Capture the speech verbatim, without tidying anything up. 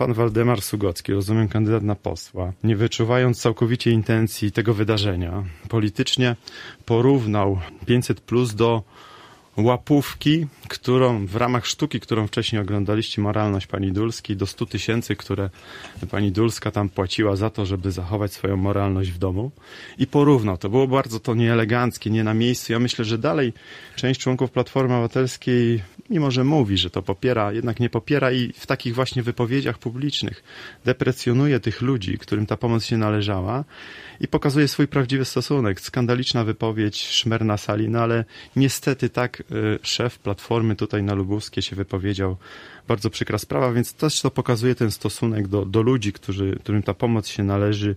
Pan Waldemar Sługocki, rozumiem, kandydat na posła, nie wyczuwając całkowicie intencji tego wydarzenia, politycznie porównał pięćset plus do łapówki, którą w ramach sztuki, którą wcześniej oglądaliście, Moralność pani Dulskiej, do stu tysięcy, które pani Dulska tam płaciła za to, żeby zachować swoją moralność w domu, i porównał. To było bardzo to nieeleganckie, nie na miejscu. Ja myślę, że dalej część członków Platformy Obywatelskiej, mimo że mówi, że to popiera, jednak nie popiera i w takich właśnie wypowiedziach publicznych deprecjonuje tych ludzi, którym ta pomoc się należała, i pokazuje swój prawdziwy stosunek. Skandaliczna wypowiedź, szmer na sali, no ale niestety tak y, szef Platformy tutaj na Lubuskie się wypowiedział. Bardzo przykra sprawa, więc też to pokazuje ten stosunek do, do ludzi, którzy, którym ta pomoc się należy,